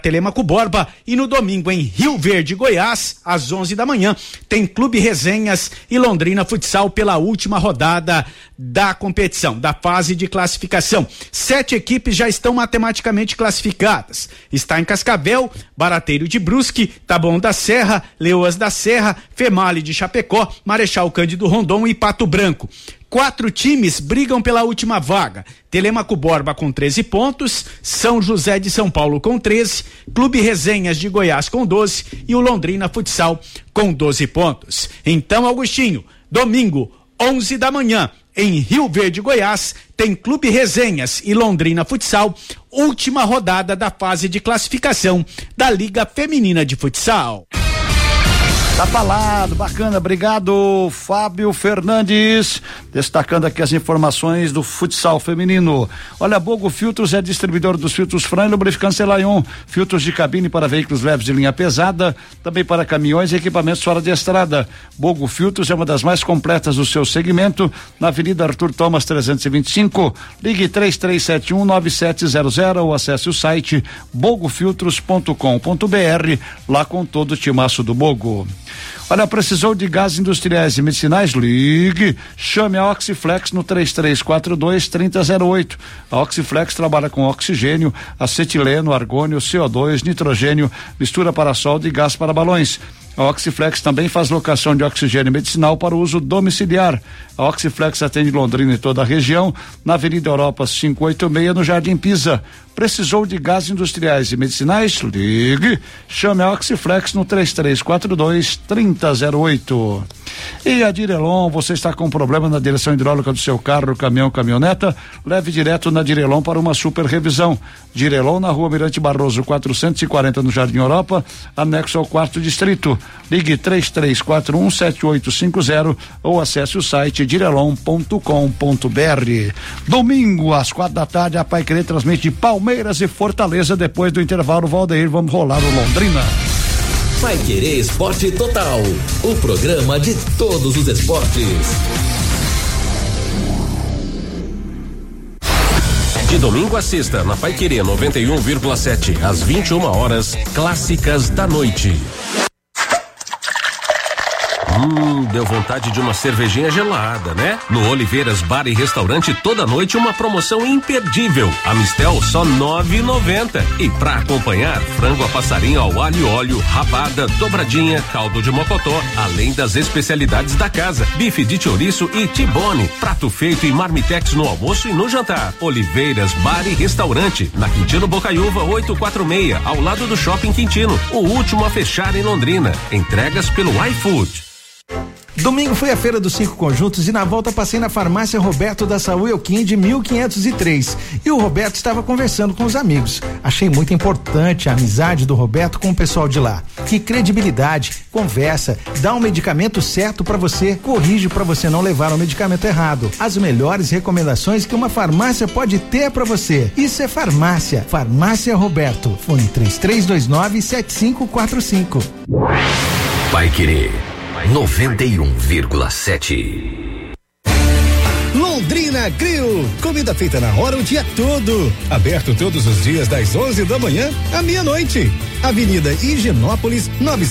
Telêmaco Borba, e no domingo em Rio Verde, Goiás, às 11 da manhã, tem Clube Resenhas e Londrina Futsal pela última rodada da competição, da fase de classificação. 7 equipes já estão matematicamente classificadas. Está em Cascavel, Barateiro de Brusque, Taboão da Serra, Leoas da Serra, Female de Chapecó, Marechal Cândido Rondon e Pato Branco. 4 times brigam pela última vaga. Telêmaco Borba com 13 pontos, São José de São Paulo com 13, Clube Resenhas de Goiás com 12 e o Londrina Futsal com 12 pontos. Então, Augustinho, domingo, 11 da manhã, em Rio Verde, Goiás, tem Clube Resenhas e Londrina Futsal, última rodada da fase de classificação da Liga Feminina de Futsal. Tá falado, bacana, obrigado, Fábio Fernandes, destacando aqui as informações do futsal feminino. Olha, Bogo Filtros é distribuidor dos filtros Fran e lubrificantes Elayon, filtros de cabine para veículos leves de linha pesada, também para caminhões e equipamentos fora de estrada. Bogo Filtros é uma das mais completas do seu segmento, na Avenida Arthur Thomas 325, ligue 33719700 ou acesse o site bogofiltros.com.br, lá com todo o timaço do Bogo. Olha, precisou de gases industriais e medicinais? Ligue, chame a Oxiflex no 3342-3008. A Oxiflex trabalha com oxigênio, acetileno, argônio, CO2, nitrogênio, mistura para solda e gás para balões. A Oxiflex também faz locação de oxigênio medicinal para uso domiciliar. A Oxiflex atende Londrina e toda a região, na Avenida Europa 586, no Jardim Pisa. Precisou de gases industriais e medicinais? Ligue, chame a Oxiflex no 3342-3008. E a Direlon, você está com problema na direção hidráulica do seu carro, caminhão, caminhoneta? Leve direto na Direlon para uma super revisão. Direlon na Rua Mirante Barroso 440, no Jardim Europa, anexo ao 4º distrito. Ligue 33417850 ou acesse o site direlon.com.br. Domingo às 4 da tarde, a Paiquerê transmite Palmeiras e Fortaleza. Depois do intervalo, Valdeir, vamos rolar o Londrina. Paiquerê Esporte Total, o programa de todos os esportes. De domingo a sexta, na Paiquerê 91,7, às 21 horas, clássicas da noite. Deu vontade de uma cervejinha gelada, né? No Oliveiras Bar e Restaurante, toda noite uma promoção imperdível. A Mistel só R$9,90. E pra acompanhar, frango a passarinho ao alho e óleo, rabada, dobradinha, caldo de mocotó, além das especialidades da casa, bife de chouriço e tibone, prato feito e marmitex no almoço e no jantar. Oliveiras Bar e Restaurante, na Quintino Bocaiúva 846, ao lado do Shopping Quintino, o último a fechar em Londrina. Entregas pelo iFood. Domingo foi a Feira dos 5 Conjuntos e na volta passei na farmácia Roberto da Saúl Elquim de 1503 e o Roberto estava conversando com os amigos. Achei muito importante a amizade do Roberto com o pessoal de lá. Que credibilidade, conversa, dá um medicamento certo para você, corrige para você não levar o medicamento errado. As melhores recomendações que uma farmácia pode ter para você. Isso é farmácia. Farmácia Roberto. Fone 3329-7545. Paiquerê 91,7. Londrina Grill, comida feita na hora o dia todo, aberto todos os dias das 11 da manhã à meia-noite. Avenida Higienópolis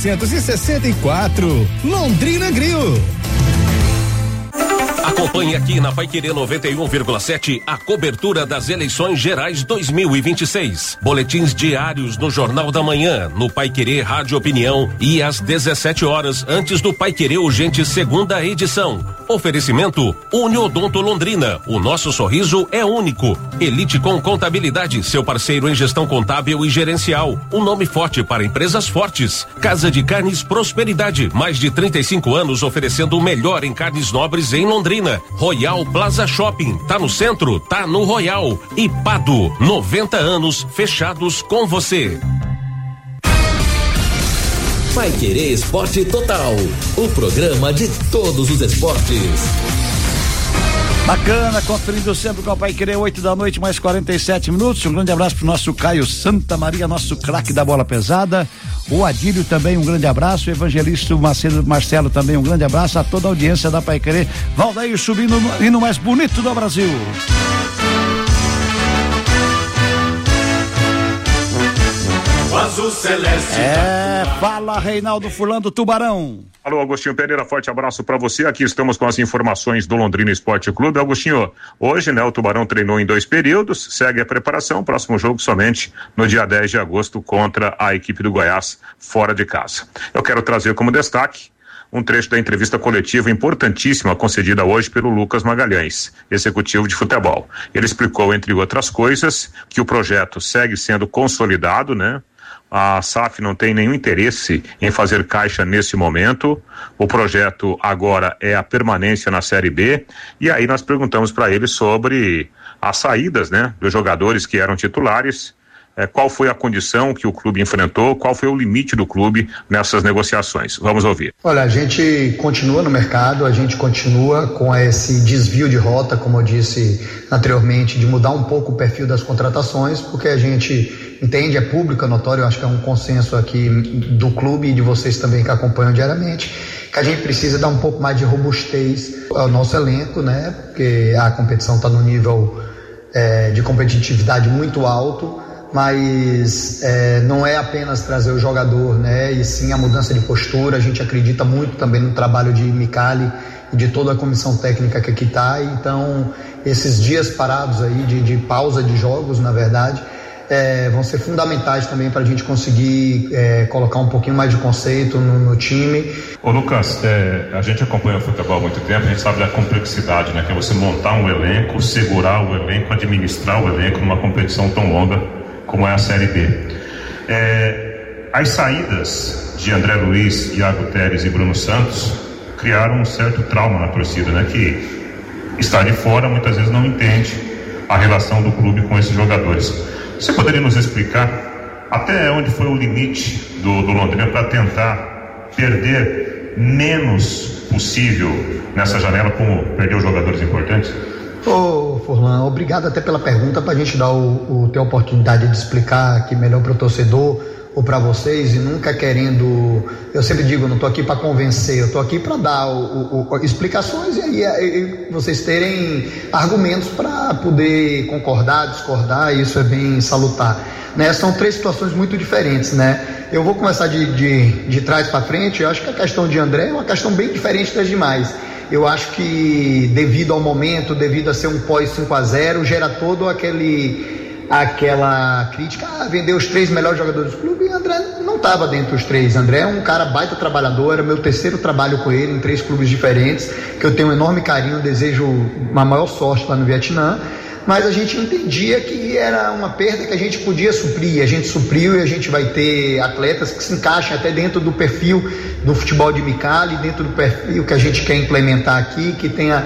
964, Londrina Grill. Acompanhe aqui na Paiquerê 91,7 a cobertura das eleições gerais 2026. Boletins diários no Jornal da Manhã, no Paiquerê Rádio Opinião e às 17 horas antes do Paiquerê Urgente segunda edição. Oferecimento Uniodonto Londrina. O nosso sorriso é único. Elite com Contabilidade, seu parceiro em gestão contábil e gerencial. Um nome forte para empresas fortes. Casa de Carnes Prosperidade. Mais de 35 anos oferecendo o melhor em carnes nobres em Londrina. Royal Plaza Shopping, tá no centro, tá no Royal. E Pado, 90 anos fechados com você. Paiquerê Esporte Total, o programa de todos os esportes. Bacana, conferindo sempre com a Paiquerê, 8 da noite, mais 47 minutos. Um grande abraço pro nosso Caio Santa Maria, nosso craque da bola pesada. O Adílio também, um grande abraço. O evangelista Marcelo também, um grande abraço a toda a audiência da Paiquerê. Valdeir subindo no hino mais bonito do Brasil. o azul celeste. Fala, Reinaldo Furlan do Tubarão. Alô, Agostinho Pereira, forte abraço para você. Aqui estamos com as informações do Londrina Esporte Clube. Agostinho, hoje, o Tubarão treinou em 2 períodos, segue a preparação, próximo jogo somente no dia 10 de agosto contra a equipe do Goiás, fora de casa. Eu quero trazer como destaque um trecho da entrevista coletiva importantíssima concedida hoje pelo Lucas Magalhães, executivo de futebol. Ele explicou, entre outras coisas, que o projeto segue sendo consolidado, A SAF não tem nenhum interesse em fazer caixa nesse momento. O projeto agora é a permanência na Série B. E aí nós perguntamos para ele sobre as saídas, dos jogadores que eram titulares. Qual foi a condição que o clube enfrentou? Qual foi o limite do clube nessas negociações? Vamos ouvir. Olha, a gente continua no mercado, a gente continua com esse desvio de rota, como eu disse anteriormente, de mudar um pouco o perfil das contratações, porque a gente entende, é público, é notório, eu acho que é um consenso aqui do clube e de vocês também que acompanham diariamente, que a gente precisa dar um pouco mais de robustez ao nosso elenco, porque a competição está num nível de competitividade muito alto, mas não é apenas trazer o jogador, e sim a mudança de postura. A gente acredita muito também no trabalho de Micali e de toda a comissão técnica que aqui está. Então, esses dias parados aí de pausa de jogos, na verdade, vão ser fundamentais também para a gente conseguir colocar um pouquinho mais de conceito no time. Ô Lucas, a gente acompanha o futebol há muito tempo, a gente sabe da complexidade, que é você montar um elenco, segurar o elenco, administrar o elenco numa competição tão longa como é a Série B. As saídas de André Luiz, Iago Teres e Bruno Santos criaram um certo trauma na torcida, que está de fora muitas vezes não entende a relação do clube com esses jogadores. Você poderia nos explicar até onde foi o limite do Londrina para tentar perder menos possível nessa janela, como perdeu jogadores importantes? Furlan, obrigado até pela pergunta, para a gente ter a oportunidade de explicar aqui melhor para o torcedor ou para vocês, e nunca querendo, eu sempre digo, eu não estou aqui para convencer, eu estou aqui para dar explicações e aí vocês terem argumentos para poder concordar, discordar, e isso é bem salutar. São 3 situações muito diferentes, Eu vou começar de trás para frente. Eu acho que a questão de André é uma questão bem diferente das demais. Eu acho que devido ao momento, devido a ser um pós 5-0, gera todo aquela crítica, vender os 3 melhores jogadores do clube, e André não estava dentro dos 3. André é um cara baita trabalhador, era meu 3º trabalho com ele em 3 clubes diferentes, que eu tenho um enorme carinho, desejo uma maior sorte lá no Vietnã, mas a gente entendia que era uma perda que a gente podia suprir, a gente supriu, e a gente vai ter atletas que se encaixem até dentro do perfil do futebol de Micali, dentro do perfil que a gente quer implementar aqui, que tenha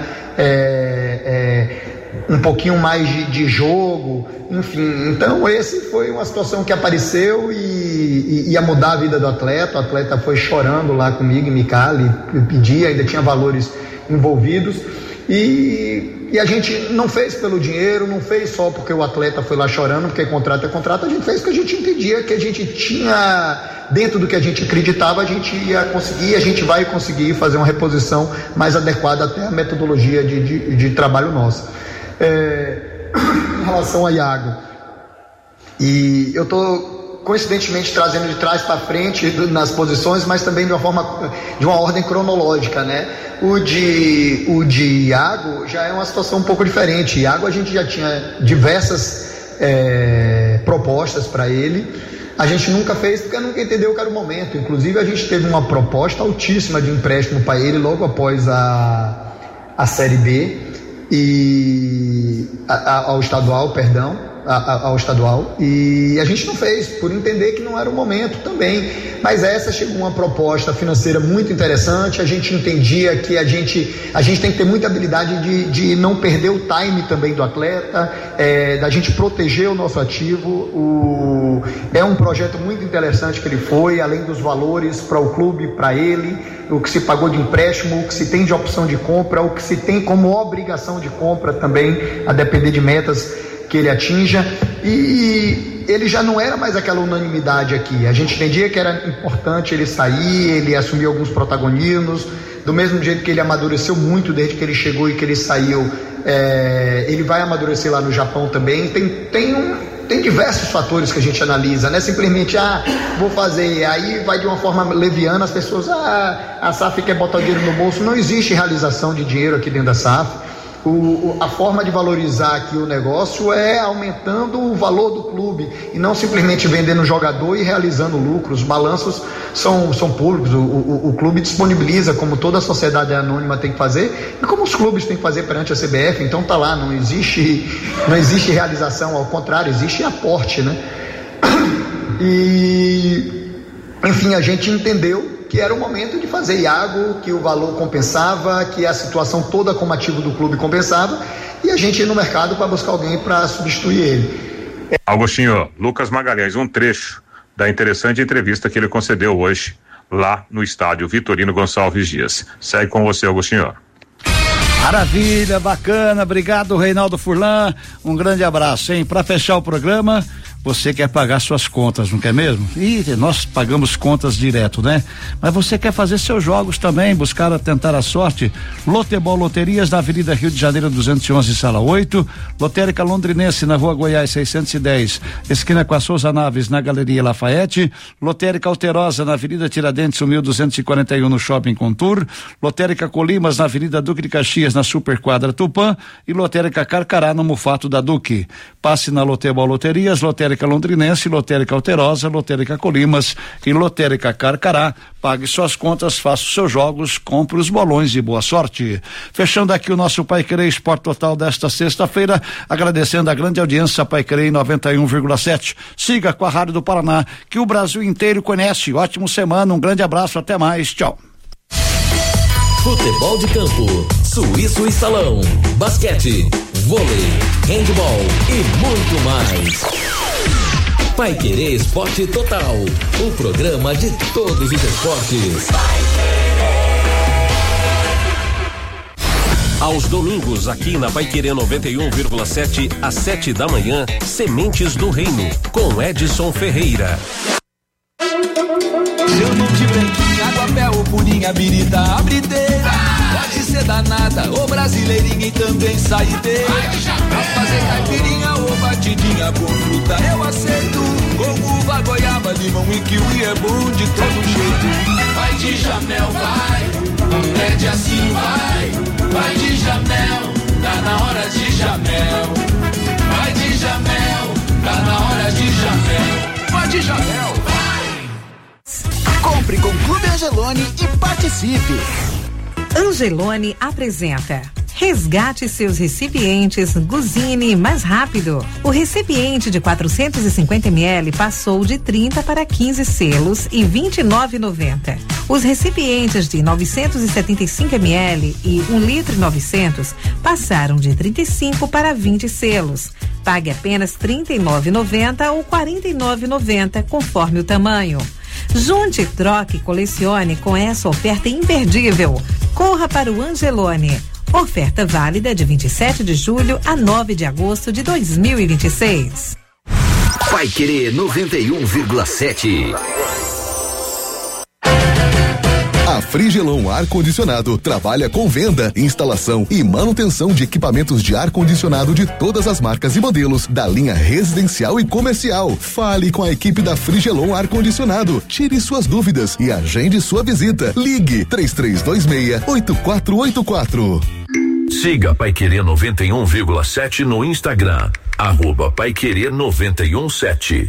um pouquinho mais de jogo, enfim. Então esse foi uma situação que apareceu e ia mudar a vida do atleta. O atleta foi chorando lá comigo em Micali, pedia, ainda tinha valores envolvidos, e a gente não fez pelo dinheiro, não fez só porque o atleta foi lá chorando, porque contrato é contrato. A gente fez porque a gente entendia que a gente tinha, dentro do que a gente acreditava, a gente ia conseguir, a gente vai conseguir fazer uma reposição mais adequada até a metodologia de trabalho nossa. Em relação a Iago, e eu estou coincidentemente trazendo de trás para frente nas posições, mas também de uma ordem cronológica, O de Iago já é uma situação um pouco diferente. Iago, a gente já tinha diversas propostas para ele. A gente nunca fez porque nunca entendeu que era o momento. Inclusive, a gente teve uma proposta altíssima de empréstimo para ele logo após a Série B e ao estadual, ao estadual, e a gente não fez, por entender que não era o momento também. Mas essa chegou uma proposta financeira muito interessante. A gente entendia que a gente tem que ter muita habilidade de não perder o time também do atleta, da gente proteger o nosso ativo. É um projeto muito interessante que ele foi, além dos valores para o clube, para ele, o que se pagou de empréstimo, o que se tem de opção de compra, o que se tem como obrigação de compra também, a depender de metas que ele atinja. E ele já não era mais aquela unanimidade aqui. A gente entendia que era importante ele sair, ele assumir alguns protagonismos, do mesmo jeito que ele amadureceu muito desde que ele chegou e que ele saiu. Ele vai amadurecer lá no Japão também. Tem tem diversos fatores que a gente analisa, né? Simplesmente, vou fazer, aí vai de uma forma leviana, as pessoas, a SAF quer botar o dinheiro no bolso. Não existe realização de dinheiro aqui dentro da SAF. A forma de valorizar aqui o negócio é aumentando o valor do clube e não simplesmente vendendo jogador e realizando lucro. Os balanços são públicos, o clube disponibiliza, como toda a sociedade anônima tem que fazer e como os clubes têm que fazer perante a CBF. Então tá lá, não existe realização, ao contrário, existe aporte, né? E enfim, a gente entendeu que era o momento de fazer Iago, que o valor compensava, que a situação toda como ativo do clube compensava, e a gente ir no mercado para buscar alguém para substituir ele. Agostinho, Lucas Magalhães, um trecho da interessante entrevista que ele concedeu hoje lá no estádio Vitorino Gonçalves Dias. Segue com você, Agostinho. Maravilha, bacana, obrigado Reinaldo Furlan, um grande abraço, hein? Para fechar o programa, você quer pagar suas contas, não quer mesmo? E nós pagamos contas direto, né? Mas você quer fazer seus jogos também, tentar a sorte? Lotebol Loterias na Avenida Rio de Janeiro 211, sala 8, Lotérica Londrinense na Rua Goiás 610, esquina com a Souza Naves na Galeria Lafayette, Lotérica Alterosa na Avenida Tiradentes 1241 no Shopping Contour, Lotérica Colimas na Avenida Duque de Caxias na Superquadra Tupã e Lotérica Carcará no Mufato da Duque. Passe na Lotebol Loterias, Lotérica Londrinense, Lotérica Alterosa, Lotérica Colimas e Lotérica Carcará. Pague suas contas, faça os seus jogos, compre os bolões e boa sorte. Fechando aqui o nosso Paiquerê Esporte Total desta sexta-feira, agradecendo a grande audiência Paiquerê 91,7. Siga com a Rádio do Paraná, que o Brasil inteiro conhece. Ótima semana, um grande abraço, até mais, tchau. Futebol de campo, Suíço e Salão, basquete, vôlei, handebol e muito mais. Paiquerê Esporte Total, o programa de todos os esportes. Aos domingos, aqui na Paiquerê 91,7, às 7 da manhã, Sementes do Reino, com Edson Ferreira. Eu não te branquinho, aguapé ou purinha, birita, abrideira. Pode ser danada, ou brasileirinha e também saideira. Pra fazer caipirinha ou batidinha com fruta eu aceito. Com uva, goiaba, limão e kiwi é bom de todo jeito. Vai de Jamel, vai, pede assim, vai de Jamel, tá na hora de Jamel. Vai de Jamel, tá na hora de Jamel. Vai de Jamel, vai. Compre com Clube Angelone e participe. Angelone apresenta: resgate seus recipientes Guzini mais rápido. O recipiente de 450 ml passou de 30 para 15 selos e R$ 29,90. Os recipientes de 975 ml e 1,9 litro passaram de 35 para 20 selos. Pague apenas R$ 39,90 ou R$ 49,90, conforme o tamanho. Junte, troque e colecione com essa oferta imperdível. Corra para o Angelone. Oferta válida de 27 de julho a 9 de agosto de 2026. Paiquerê 91,7. A Frigelon Ar-Condicionado trabalha com venda, instalação e manutenção de equipamentos de ar-condicionado de todas as marcas e modelos da linha residencial e comercial. Fale com a equipe da Frigelon Ar-Condicionado. Tire suas dúvidas e agende sua visita. Ligue 3326-8484. Siga Paiquerê 91,7 no Instagram. @Paiquerê 91,7.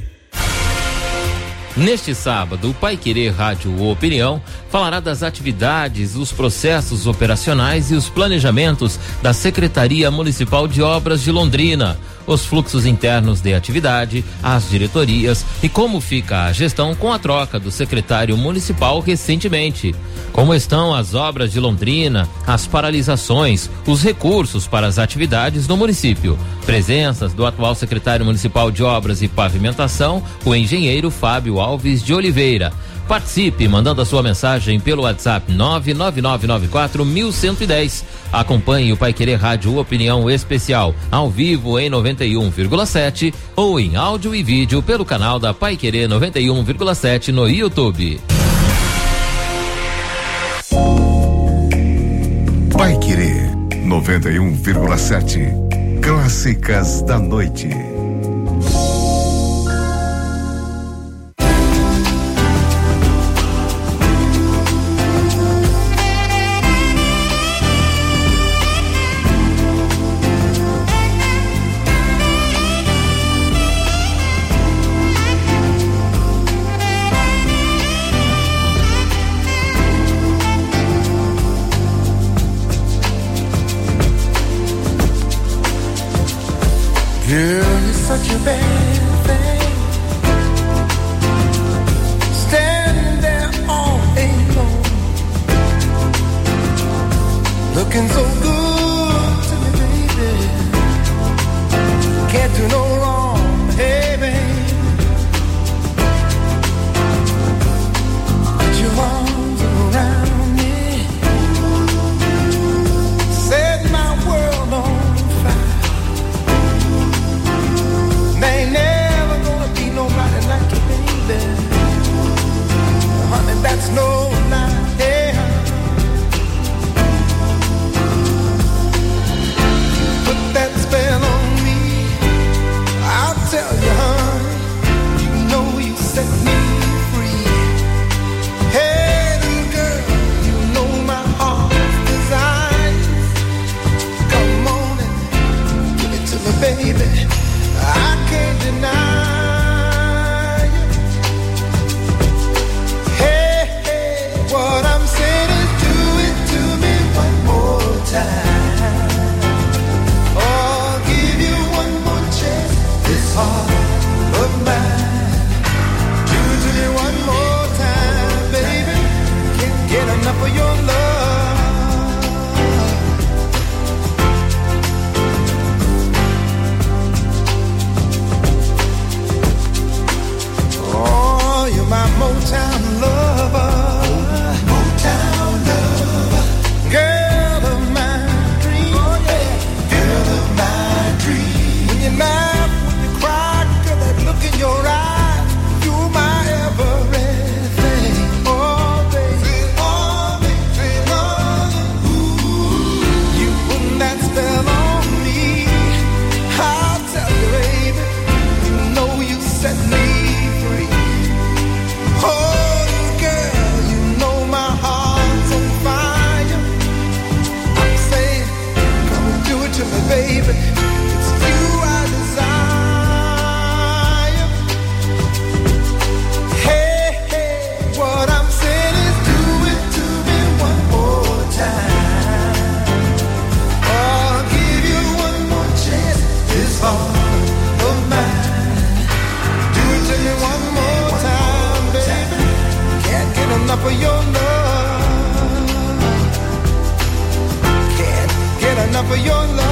Neste sábado, o Paiquerê Rádio Opinião falará das atividades, os processos operacionais e os planejamentos da Secretaria Municipal de Obras de Londrina, os fluxos internos de atividade, as diretorias e como fica a gestão com a troca do secretário municipal recentemente. Como estão as obras de Londrina, as paralisações, os recursos para as atividades no município. Presenças do atual secretário municipal de Obras e Pavimentação, o engenheiro Fábio Alves de Oliveira. Participe mandando a sua mensagem pelo WhatsApp 99994-1110. Acompanhe o Paiquerê Rádio Opinião Especial ao vivo em 91,7 ou em áudio e vídeo pelo canal da Paiquerê 91,7 no YouTube. Paiquerê 91,7. Clássicas da noite. such a bad thing. Standing there all alone, looking so good to me, baby. Can't do no wrong, hey, baby. Put your arms around me, set my world on fire. There ain't never gonna be nobody like you, baby. Honey, that's no lie, hey. Put that spell on me, I'll tell you, honey, you know you set me free. Hey, little girl, you know my heart's desire. Come on and give it to me, baby. I can't deny you. Hey, hey, what I'm saying is do it to me one more time. Oh, give you one more chance, this heart of mine. Do it to me one more time, baby. Can't get enough of your love. Oh, you're my Motown lover. Motown lover. Girl of my dream. Oh, yeah. Girl of my dream. When you laugh, when you cry, girl, that look in your eyes, you're my everything. Oh, baby. Oh, baby. Oh, ooh. You put that spell on me. I'll tell you, baby. You know you set me free. Oh, girl, you know my heart's on fire. I'm saying, come and do it to me, baby. It's you I desire. Hey, hey, what I'm saying is do it to me one more time. Oh, I'll give you one more chance, this heart of mine. Do it to me one more time, baby. Can't get enough of your love. Can't get enough of your love.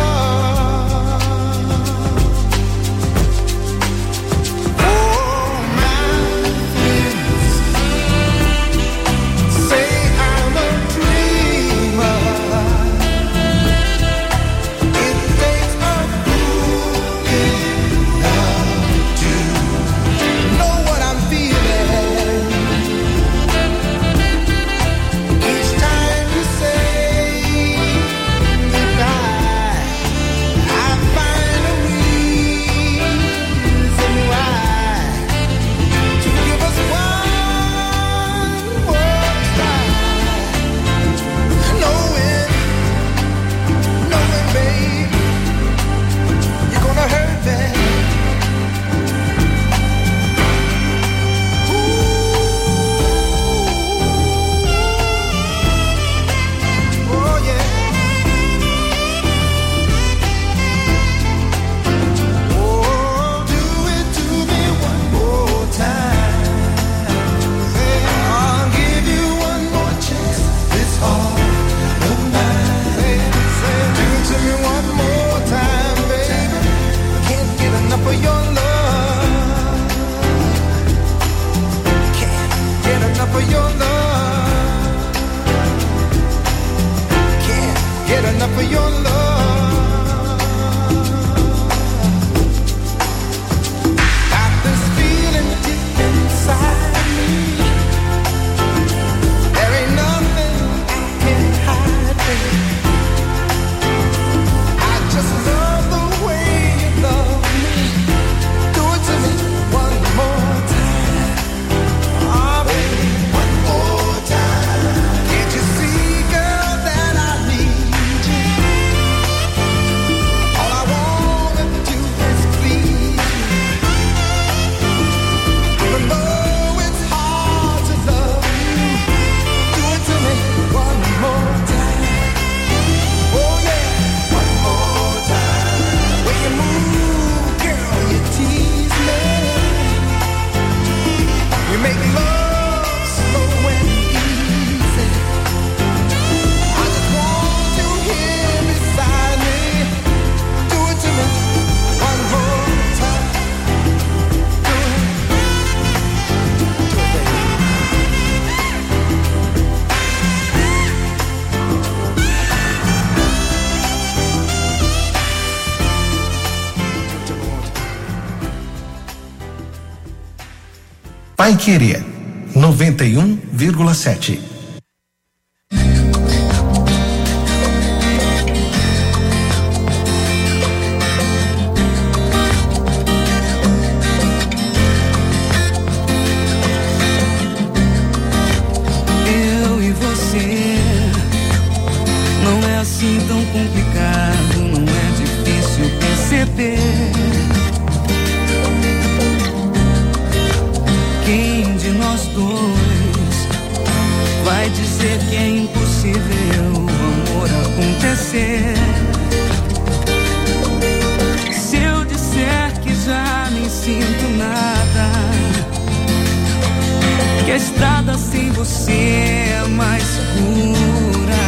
Oh, my friends say I'm a dreamer. It takes a fool in love to know what I'm feeling. Each time you say goodbye, Paiquerê 91,7. Eu e você não é assim tão complicado, não é difícil perceber. Quem de nós dois vai dizer que é impossível o amor acontecer? Se eu disser que já nem sinto nada, que a estrada sem você é mais segura,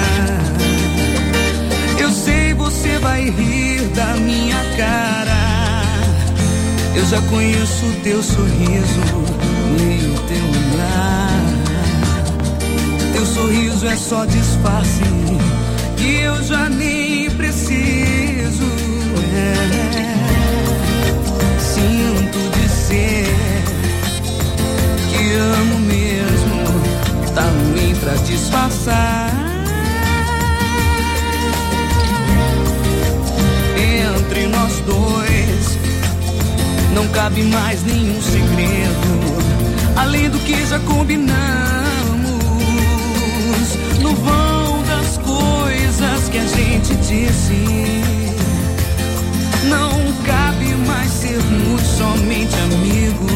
eu sei você vai rir da minha cara. Eu já conheço o teu sorriso, leio o teu olhar. Teu sorriso é só disfarce que eu já nem preciso. Sinto dizer que amo mesmo, tá ruim pra disfarçar. Entre nós dois não cabe mais nenhum segredo, além do que já combinamos. No vão das coisas que a gente disse, não cabe mais sermos somente amigos.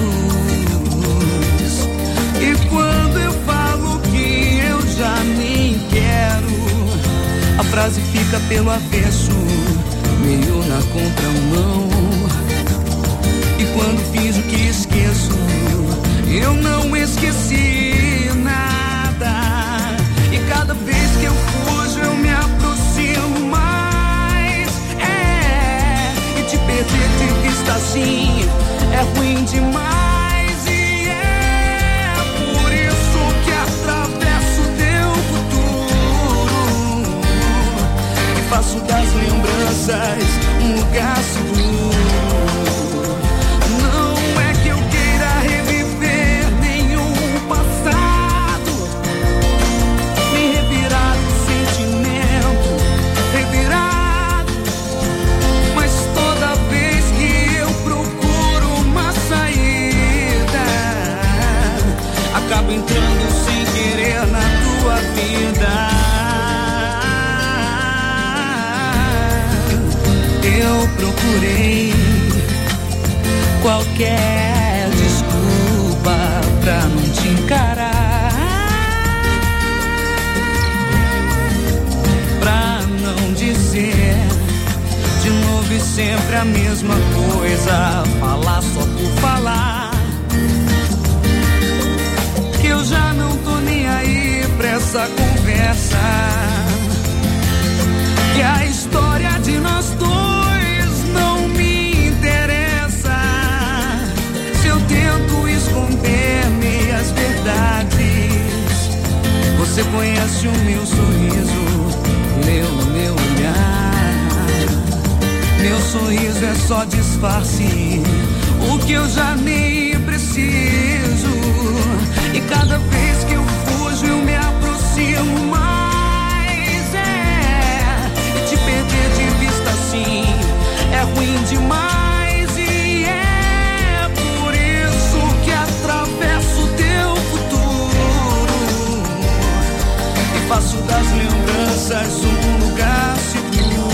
E quando eu falo que eu já nem quero, a frase fica pelo avesso, meio na contramão. E quando finjo que esqueço, eu não esqueci nada. E cada vez que eu fujo, eu me aproximo mais. E te perder de vista assim é ruim demais. E é por isso que atravesso teu futuro e faço das lembranças um lugar seguro. Acabo entrando sem querer na tua vida. Eu procurei qualquer desculpa pra não te encarar, pra não dizer de novo e sempre a mesma coisa, falar só por falar. Eu já não tô nem aí pra essa conversa, que a história de nós dois não me interessa. Se eu tento esconder meias verdades, você conhece o meu sorriso, leu o meu olhar. Meu sorriso é só disfarce, o que eu já nem preciso. E cada vez que eu fujo, eu me aproximo mais. E te perder de vista assim é ruim demais. E é por isso que atravesso teu futuro e faço das lembranças um lugar seguro.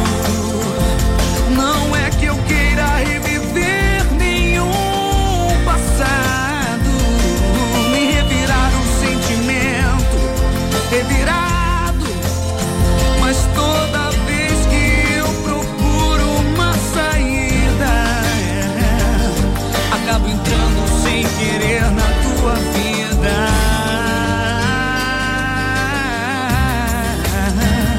Não é que eu queira reviver nenhum passado, nem revirar um sentimento revirado, mas toda vez que eu procuro uma saída, acabo entrando sem querer na tua vida.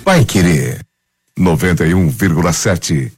Paiquerê 91,7.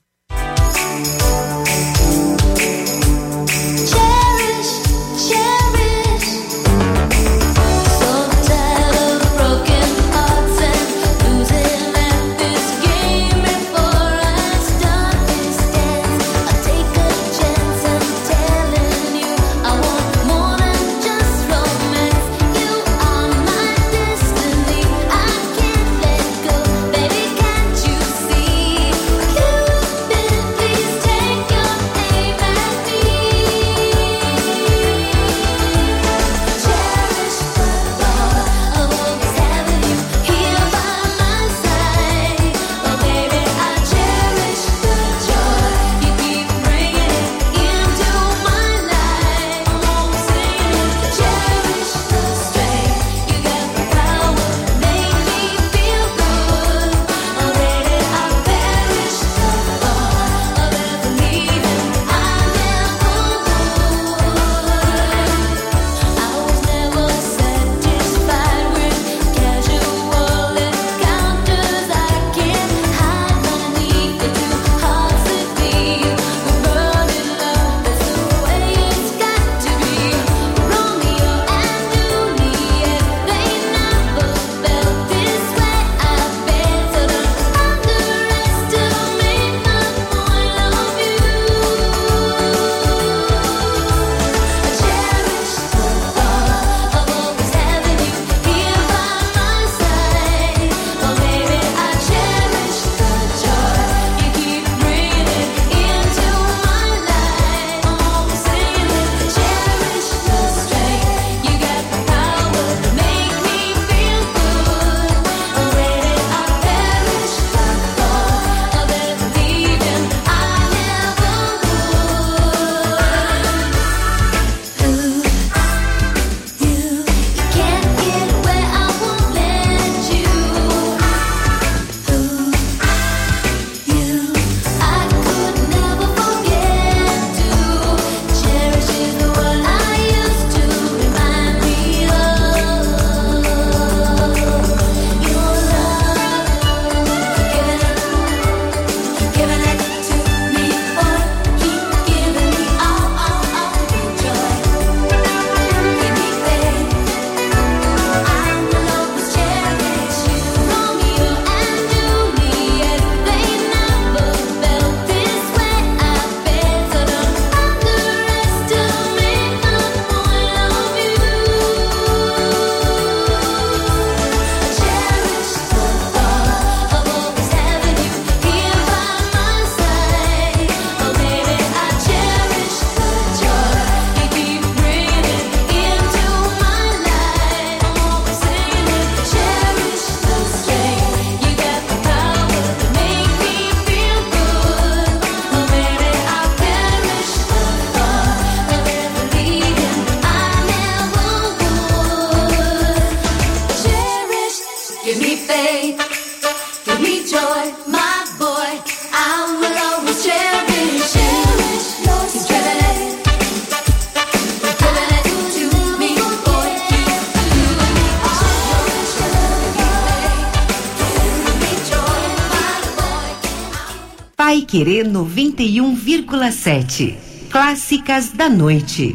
Paiquerê 91,7. Clássicas da noite.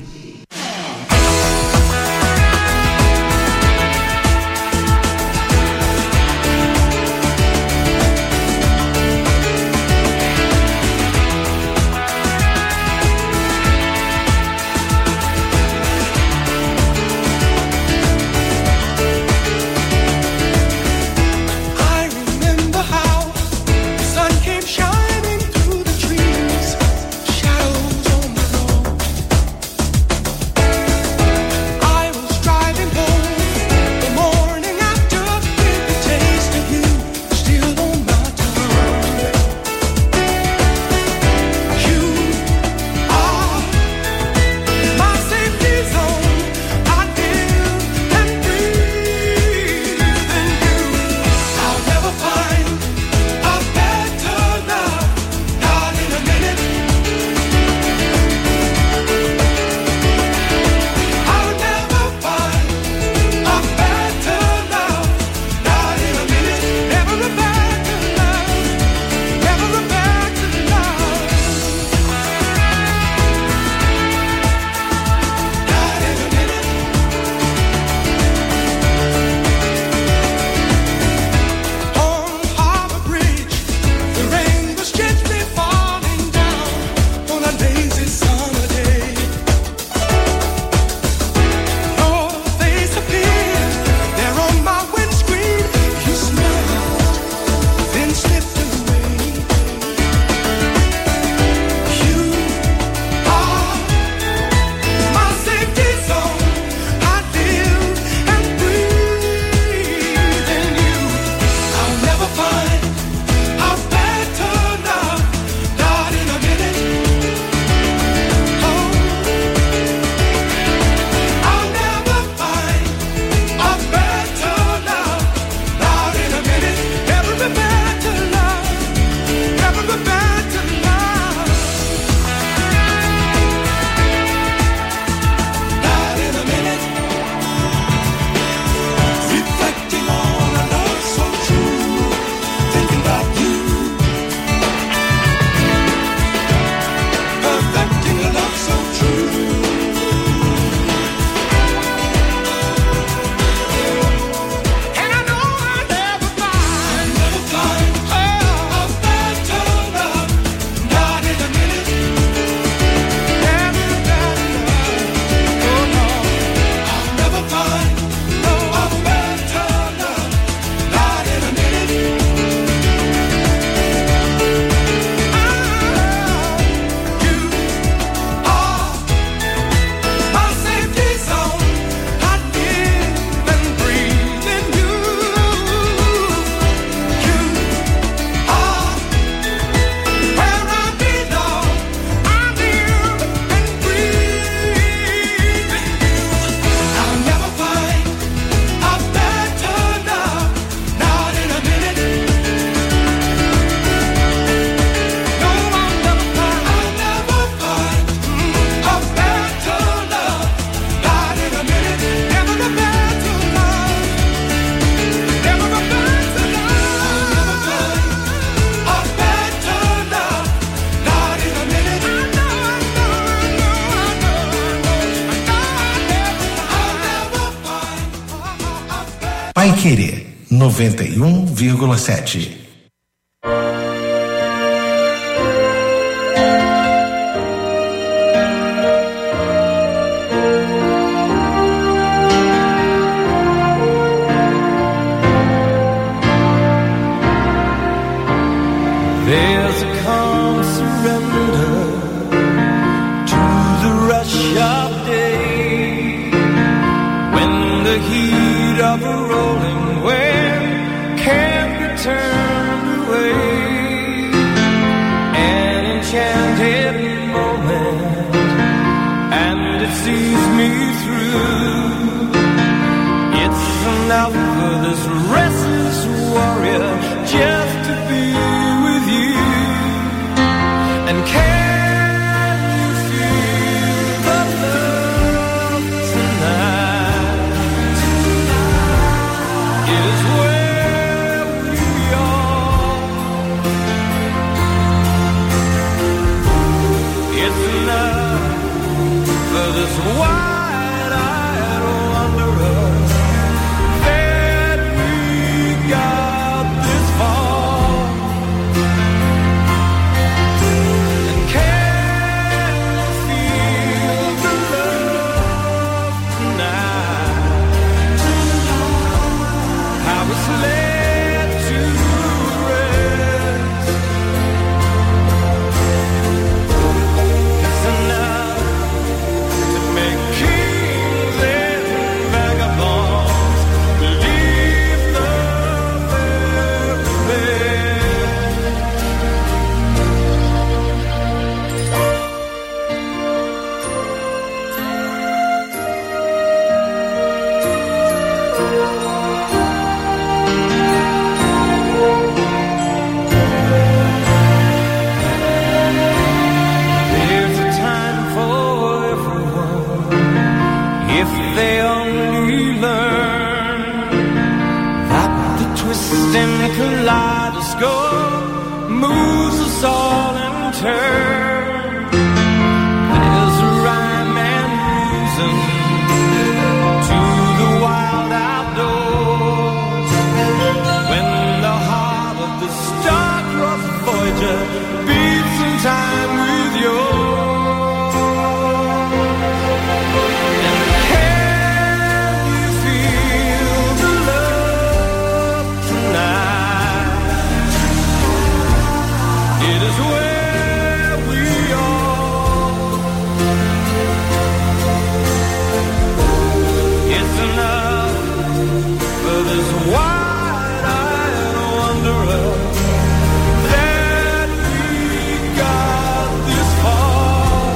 Paiquerê 91,7. There's a calm surrender to the rush of day when the heat of a rolling wave can't be turned away. An enchanted moment, and it sees me through. It's enough for this restless warrior just to be with you. And can you feel the love tonight? It is where we are. It's enough for this wide-eyed wanderer that we got this far. And can you feel the love tonight? How it's led to rest. It's enough to make kings and vagabonds leave the very There's a time for everyone if they only learn that the twisting kaleidoscope moves us all in turn. There's a rhyme and reason to the wild outdoors when the heart of the star-crossed Voyager beats in time with yours. And can you feel the love tonight? It is where we are. It's enough for this wide-eyed wanderer that we got this far.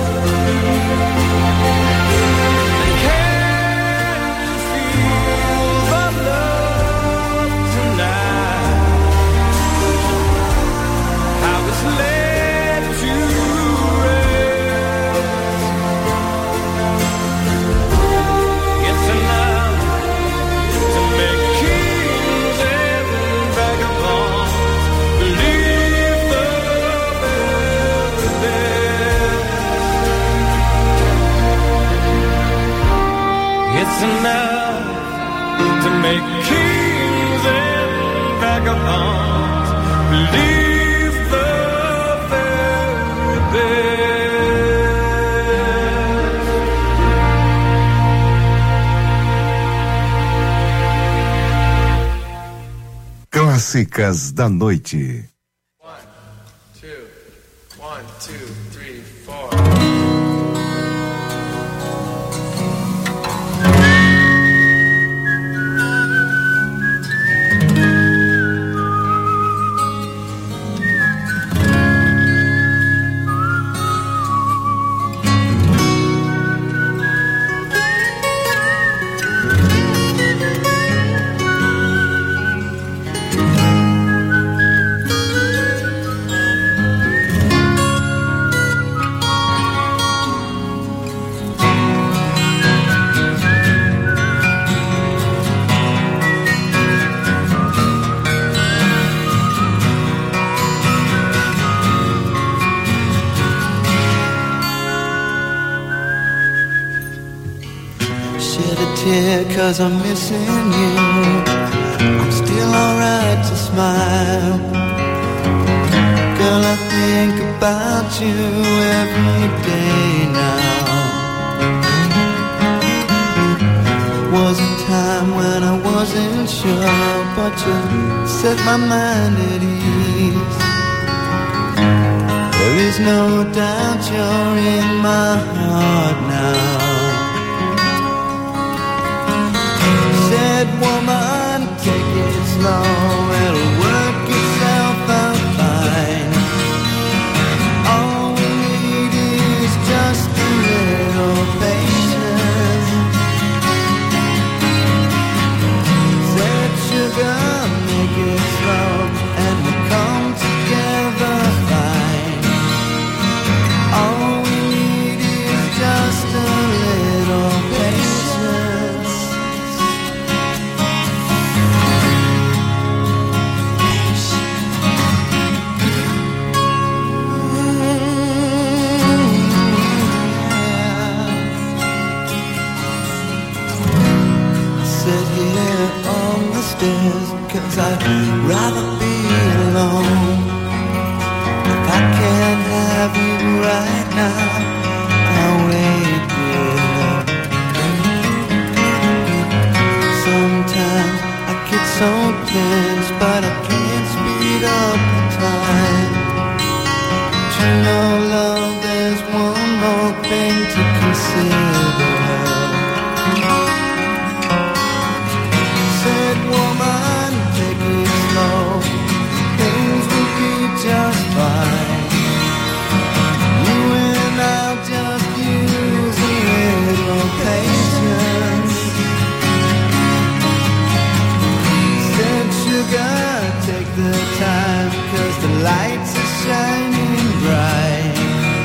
And can you feel the love tonight? How it's led to rest. It's enough to make kings and vagabonds believe the very best. It's enough to make kings and vagabonds believe the very best. Clássicas da noite. 1, 2, 3, 4. shed a tear 'cause I'm missing you. I'm still alright to smile. Girl, I think about you every day now. Was a time when I wasn't sure, but you set my mind at ease. There is no doubt you're in my heart now. Said woman, take it slow, it'll work itself out fine. All we need is just a little patience. Said sugar, make it slow, and we'll come together fine. All we need is just a little patience. Sit here on the stairs 'cause I'd rather be alone. If I can't have you right now, I'll wait here. Sometimes I get so tense, but I can't speed up the time. But you know, love, there's one more thing to consider. Said woman, take it slow, things will be just fine. You and I'll just use a little patience. Said sugar, take the time, 'cause the lights are shining bright.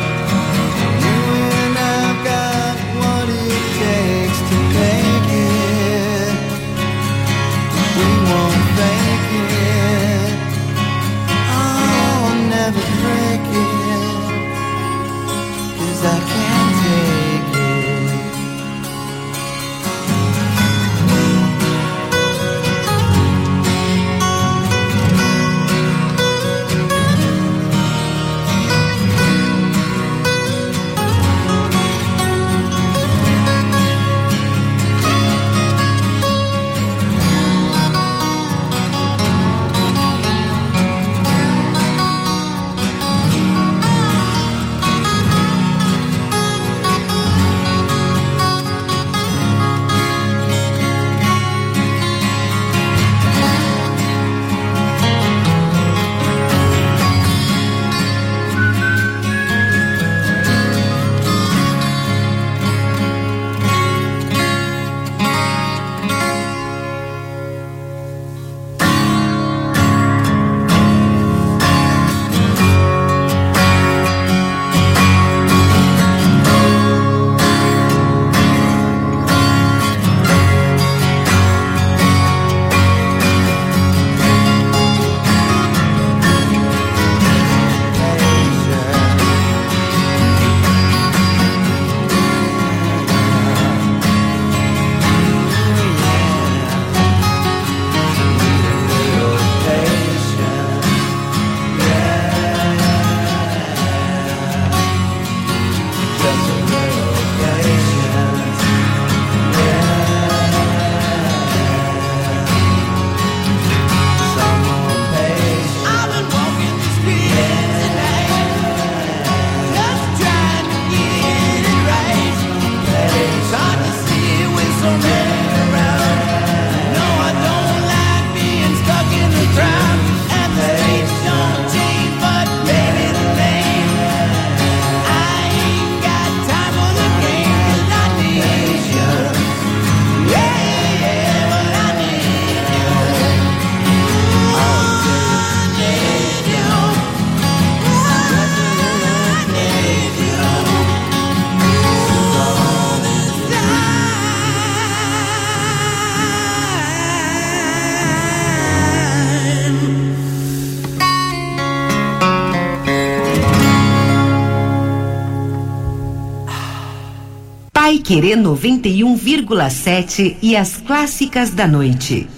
Querer 91,7 e as clássicas da noite.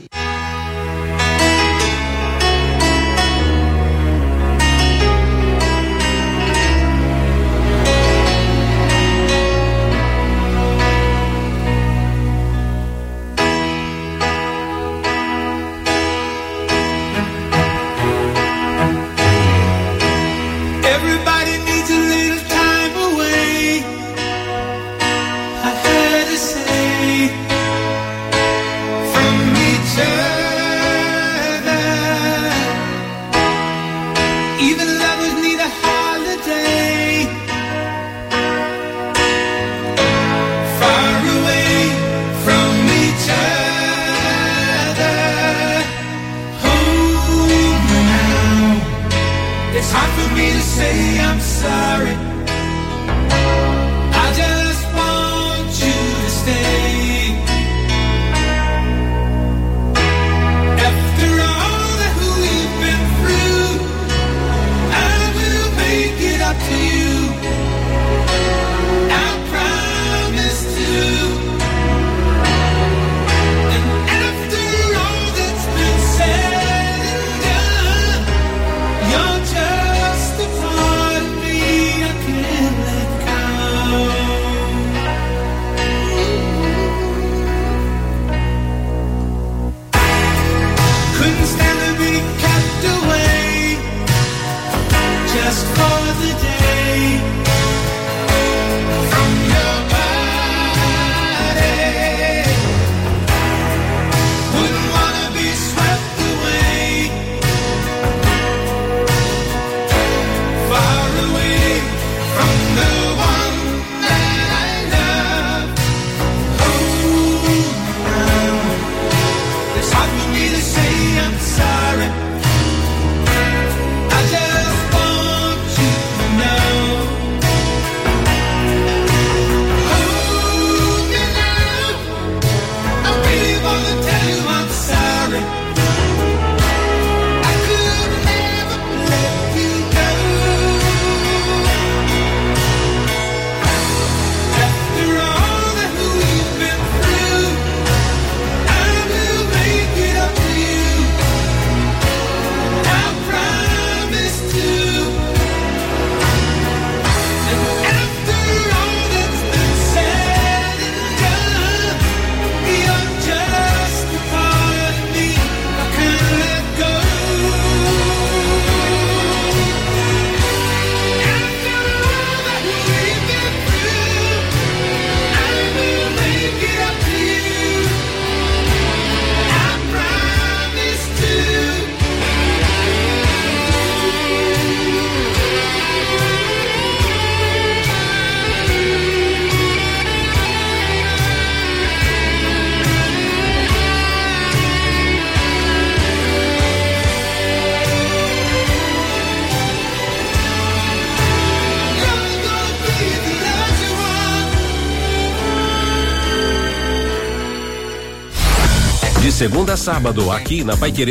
Segunda a sábado, aqui na Paiquerê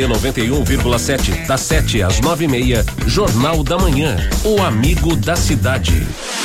91,7, das 7 às 9:30, Jornal da Manhã, o amigo da cidade.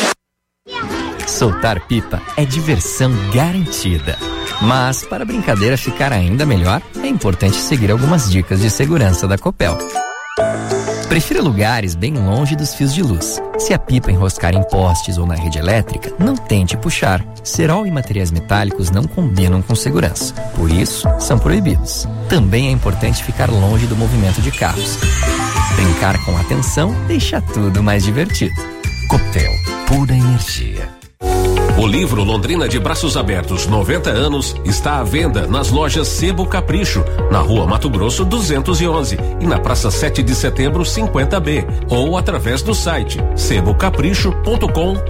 Soltar pipa é diversão garantida. Mas, para a brincadeira ficar ainda melhor, é importante seguir algumas dicas de segurança da Copel. Prefira lugares bem longe dos fios de luz. Se a pipa enroscar em postes ou na rede elétrica, não tente puxar. Cerol e materiais metálicos não combinam com segurança. Por isso, são proibidos. Também é importante ficar longe do movimento de carros. Brincar com atenção deixa tudo mais divertido. Copel, pura energia. O livro Londrina de Braços Abertos 90 anos está à venda nas lojas Sebo Capricho, na Rua Mato Grosso 211 e na Praça 7 de Setembro 50B, ou através do site sebocapricho.com.br,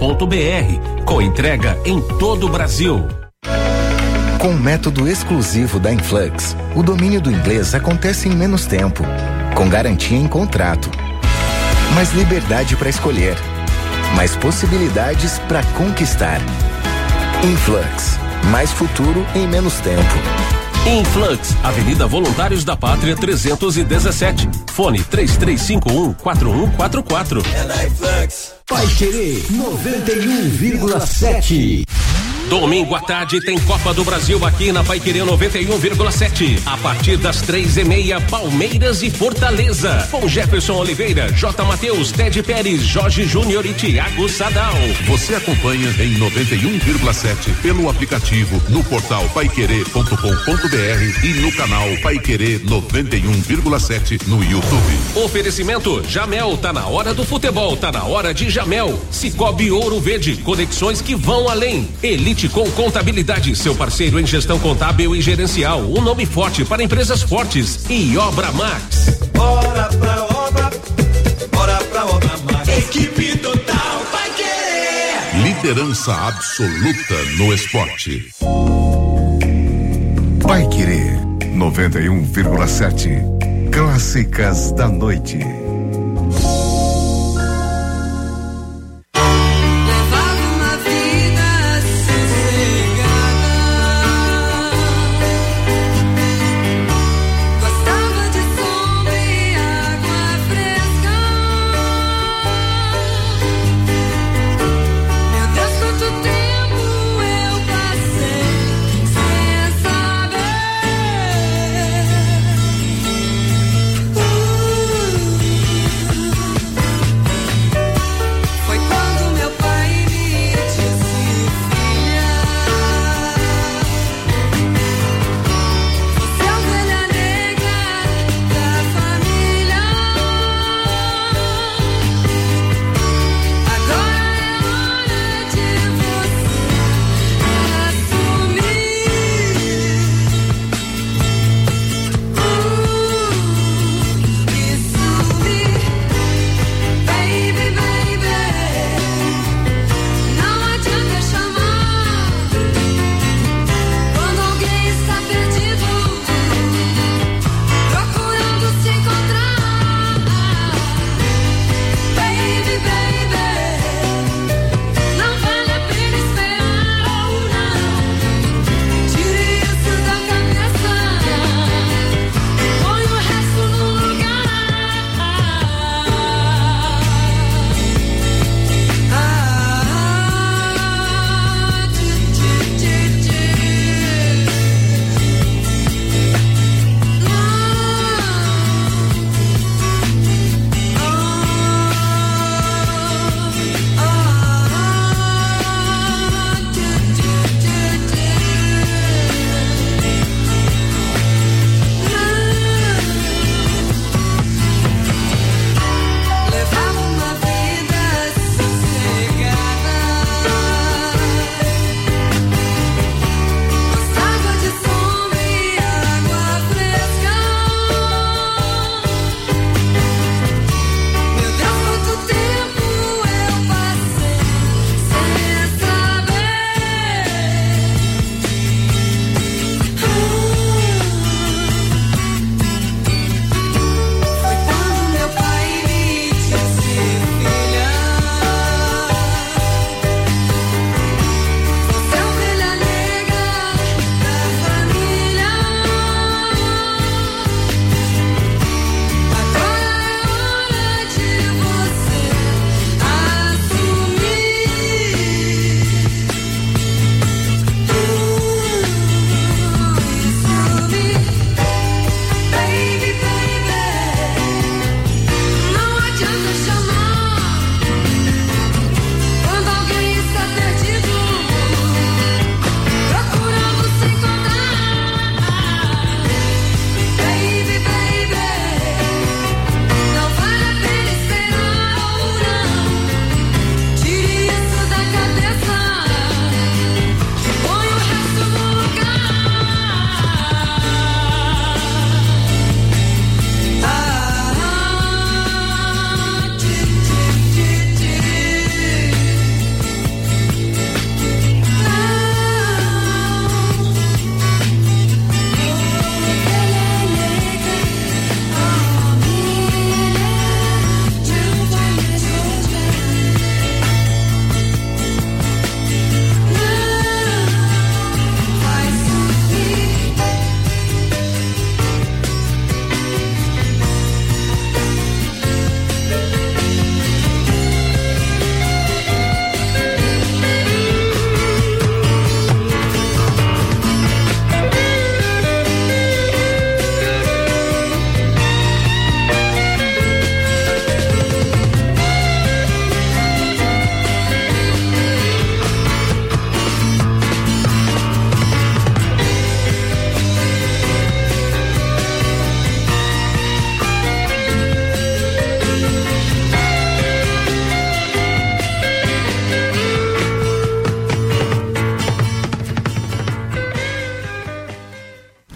com entrega em todo o Brasil. Com o método exclusivo da Influx, o domínio do inglês acontece em menos tempo, com garantia em contrato, mais liberdade para escolher, mais possibilidades para conquistar. Influx, mais futuro em menos tempo. Influx, Avenida Voluntários da Pátria 317, fone 3351-4144. Paiquerê 91,7. Domingo à tarde tem Copa do Brasil aqui na Paiquerê 91,7. A partir das 3:30, Palmeiras e Fortaleza. Com Jefferson Oliveira, J. Matheus, Ted Pérez, Jorge Júnior e Thiago Sadal. Você acompanha em 91,7 pelo aplicativo, no portal paiquerê.com.br e no canal Paiquerê 91,7 no YouTube. Oferecimento Jamel, tá na hora do futebol, tá na hora de Jamel. Cicobi Ouro Verde, conexões que vão além. Elite com Contabilidade, seu parceiro em gestão contábil e gerencial, um nome forte para empresas fortes. E Obra Max. Bora pra obra Max. Equipe total vai querer. Liderança absoluta no esporte. Paiquerê 91,7. Clássicas da noite.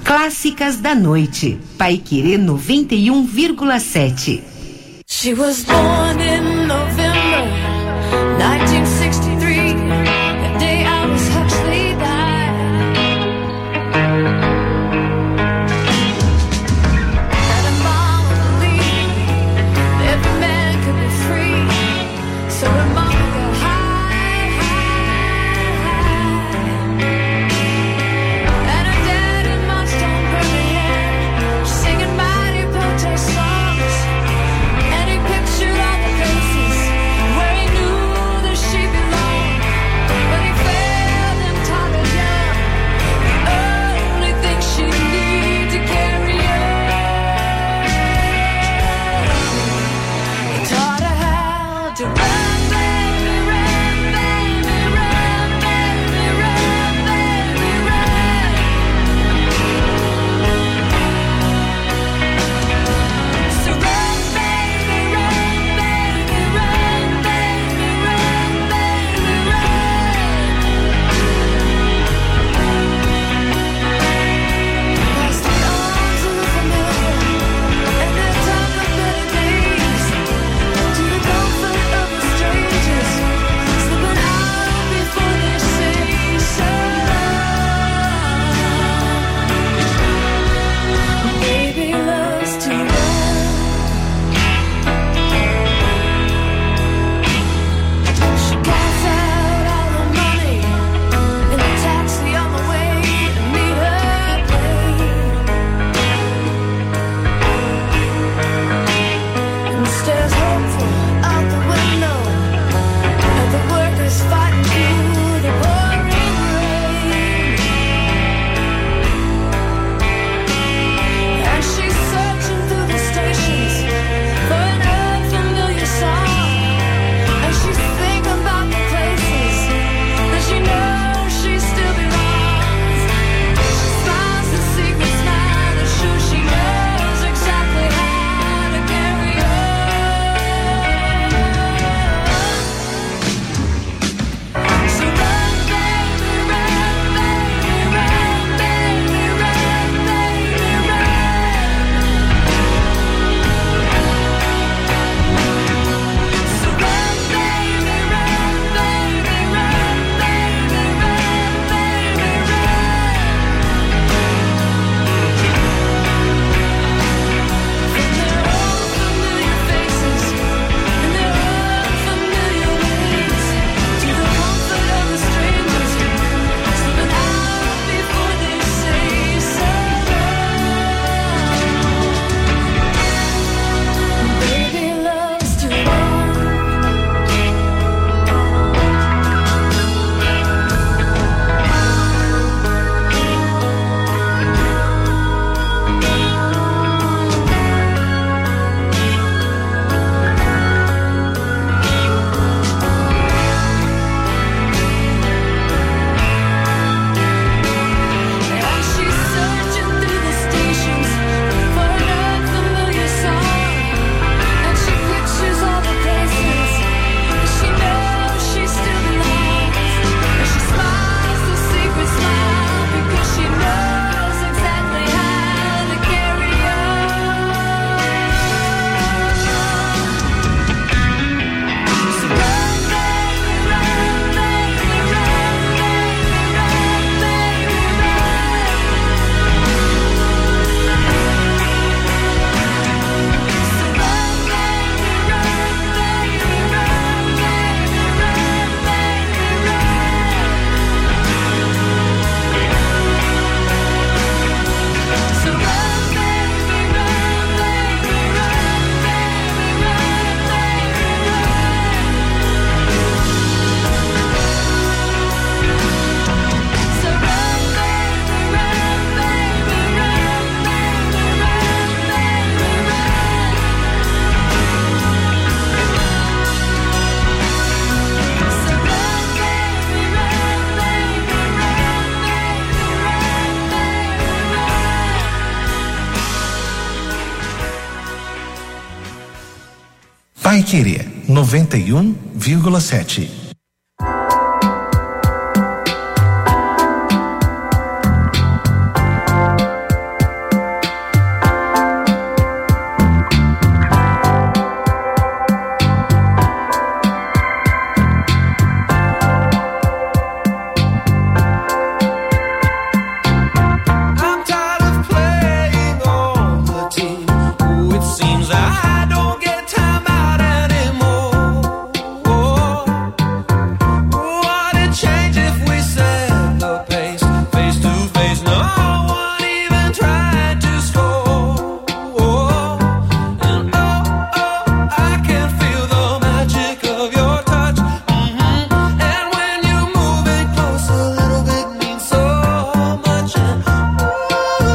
Clássicas da Noite. Paiquerê 91,7. She was born in November 1963, the day Aldous Huxley died. And her mama believed every man could be free, so her mama got high, high, high. And her daddy marched on Birmingham, singing mighty protest songs. And he pictured all the places where he knew that she belonged. But he failed and taught her young the only thing she needed to carry on. He taught her how to run, baby, run, baby, run, baby, run, baby, run. So run, baby, run, baby, run, baby, run, baby, run. Past the arms of the familiar and their time of better days, to the comfort of the strangers, slipping out before they say so. Baby loves to run. She counts out all her money in a taxi on the way to meet her plane, and stares hopeful out the window at the workers fighting through the pouring rain. And she's searching through the stations for an unfamiliar song, and she's thinking about the places that she knows she still belongs. She smiles a secret smile that shows she knows exactly how to carry on. So run, baby, run, baby, run, baby, run, baby, run. So run, baby, run, baby, run, baby, run, baby, From their old familiar faces and their unfamiliar ways, to the comfort of the strangers, slipping out before they say so. Baby loves to run. And she's searching through the stations for an unfamiliar song, and she pictures all the places that she knows she still belongs. And she smiles a secret smile because she knows exactly how to carry on. So run, baby, run, baby, run, baby, run, baby, run. So run, baby, run, baby, run, baby, run, baby, run. So run, baby, run, baby, run, baby, run, baby, run. So run, baby, run, baby, run, baby, run, baby, run. So run, baby, run, baby, run, baby, run, baby, run. Paiquerê 91,7.